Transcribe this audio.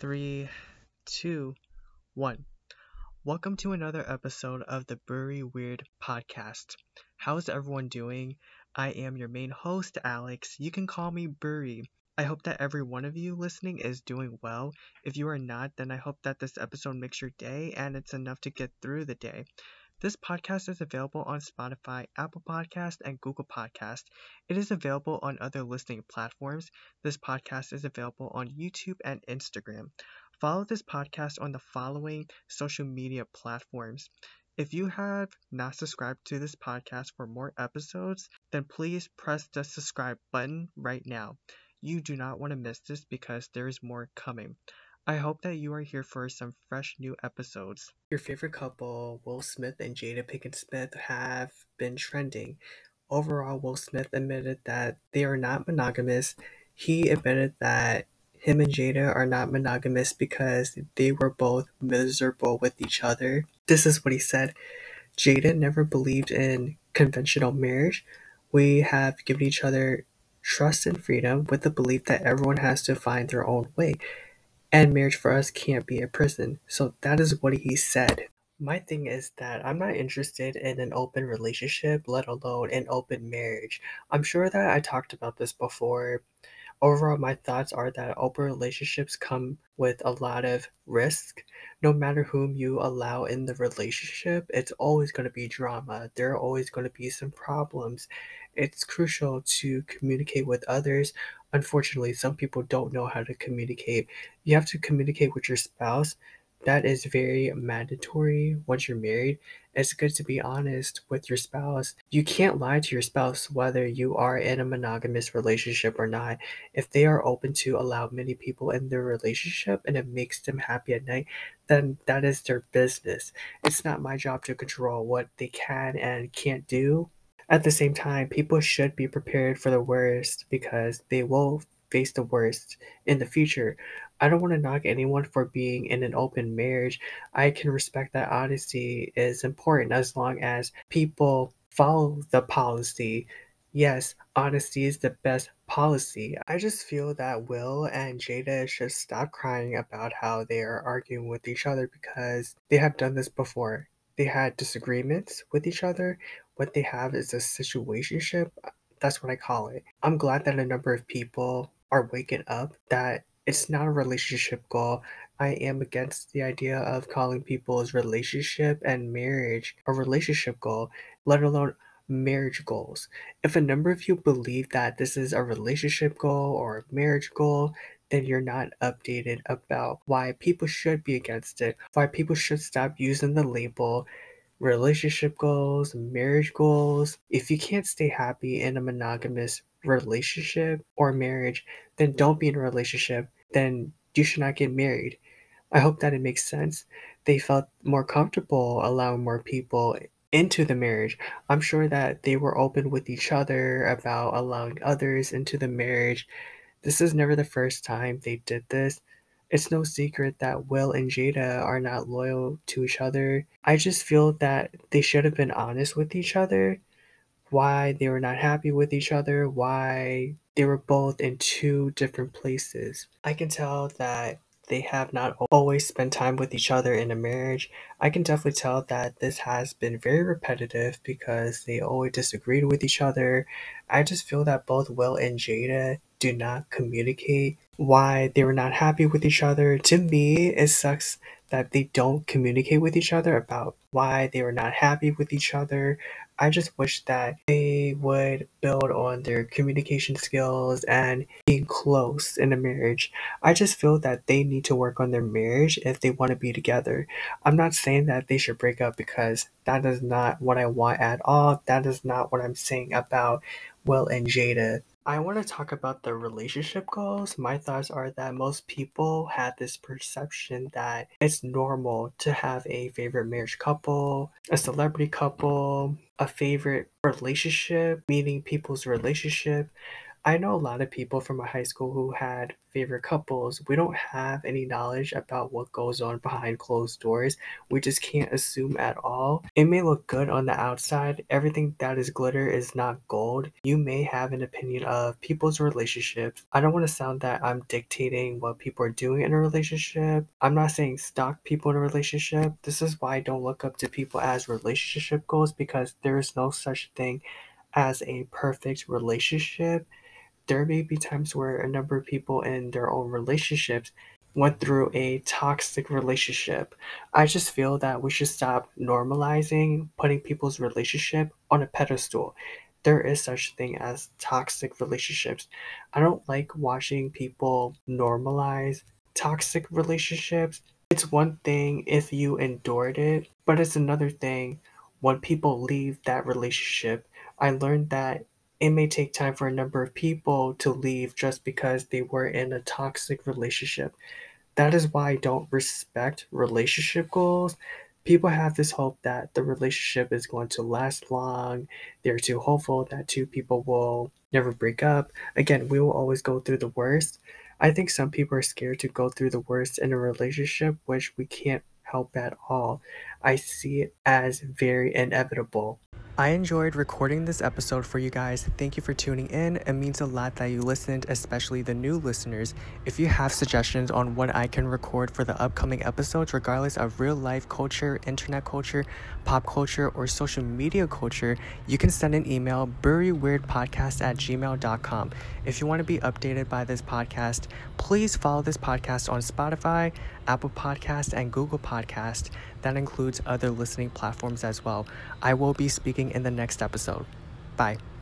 Three, two, one. Welcome to another episode of the Brewery Weird podcast. How's everyone doing? I am your main host, Alex. You can call me Brewery. I hope that every one of you listening is doing well. If you are not, then I hope that this episode makes your day and it's enough to get through the day. This podcast is available on Spotify, Apple Podcast, and Google Podcast. It is available on other listening platforms. This podcast is available on YouTube and Instagram. Follow this podcast on the following social media platforms. If you have not subscribed to this podcast for more episodes, then please press the subscribe button right now. You do not want to miss this because there is more coming. I hope that you are here for some fresh new episodes. Your favorite couple, Will Smith and Jada Pinkett Smith, have been trending. Overall, Will Smith admitted that they are not monogamous. He admitted that him and Jada are not monogamous because they were both miserable with each other. This is what he said. Jada never believed in conventional marriage. We have given each other trust and freedom with the belief that everyone has to find their own way. And marriage for us can't be a prison. So that is what he said. My thing is that I'm not interested in an open relationship, let alone an open marriage. I'm sure that I talked about this before. Overall, my thoughts are that open relationships come with a lot of risk. No matter whom you allow in the relationship, it's always going to be drama. There are always going to be some problems. It's crucial to communicate with others. Unfortunately, some people don't know how to communicate. You have to communicate with your spouse. That is very mandatory once you're married. It's good to be honest with your spouse. You can't lie to your spouse whether you are in a monogamous relationship or not. If they are open to allow many people in their relationship and it makes them happy at night, then that is their business. It's not my job to control what they can and can't do. At the same time, people should be prepared for the worst because they will face the worst in the future. I don't want to knock anyone for being in an open marriage. I can respect that honesty is important as long as people follow the policy. Yes, honesty is the best policy. I just feel that Will and Jada should stop crying about how they are arguing with each other because they have done this before. They had disagreements with each other. What they have is a situationship. That's what I call it. I'm glad that a number of people are waking up that it's not a relationship goal. I am against the idea of calling people's relationship and marriage a relationship goal, let alone marriage goals. If a number of you believe that this is a relationship goal or a marriage goal, then you're not updated about why people should be against it, why people should stop using the label relationship goals, marriage goals. If you can't stay happy in a monogamous relationship or marriage, then don't be in a relationship. Then you should not get married. I hope that it makes sense. They felt more comfortable allowing more people into the marriage. I'm sure that they were open with each other about allowing others into the marriage. This is never the first time they did this. It's no secret that Will and Jada are not loyal to each other. I just feel that they should have been honest with each other, why they were not happy with each other, why they were both in two different places. I can tell that they have not always spent time with each other in a marriage. I can definitely tell that this has been very repetitive because they always disagreed with each other. I just feel that both Will and Jada do not communicate why they were not happy with each other. To me, it sucks that they don't communicate with each other about why they were not happy with each other. I just wish that they would build on their communication skills and being close in a marriage. I just feel that they need to work on their marriage if they want to be together. I'm not saying that they should break up because that is not what I want at all. That is not what I'm saying about Will and Jada. I want to talk about the relationship goals. My thoughts are that most people have this perception that it's normal to have a favorite marriage couple, a celebrity couple, a favorite relationship, meaning people's relationship. I know a lot of people from my high school who had favorite couples. We don't have any knowledge about what goes on behind closed doors. We just can't assume at all. It may look good on the outside. Everything that is glitter is not gold. You may have an opinion of people's relationships. I don't want to sound that I'm dictating what people are doing in a relationship. I'm not saying stalk people in a relationship. This is why I don't look up to people as relationship goals, because there is no such thing as a perfect relationship. There may be times where a number of people in their own relationships went through a toxic relationship. I just feel that we should stop normalizing putting people's relationship on a pedestal. There is such thing as toxic relationships. I don't like watching people normalize toxic relationships. It's one thing if you endured it, but it's another thing when people leave that relationship. I learned that it may take time for a number of people to leave just because they were in a toxic relationship. That is why I don't respect relationship goals. People have this hope that the relationship is going to last long. They're too hopeful that two people will never break up. Again, we will always go through the worst. I think some people are scared to go through the worst in a relationship, which we can't help at all. I see it as very inevitable. I enjoyed recording this episode for you guys. Thank you for tuning in. It means a lot that you listened, especially the new listeners. If you have suggestions on what I can record for the upcoming episodes, regardless of real life culture, internet culture, pop culture, or social media culture, you can send an email, buryweirdpodcast@gmail.com. If you want to be updated by this podcast, please follow this podcast on Spotify, Apple Podcast, and Google Podcast. That includes other listening platforms as well. I will be speaking in the next episode. Bye.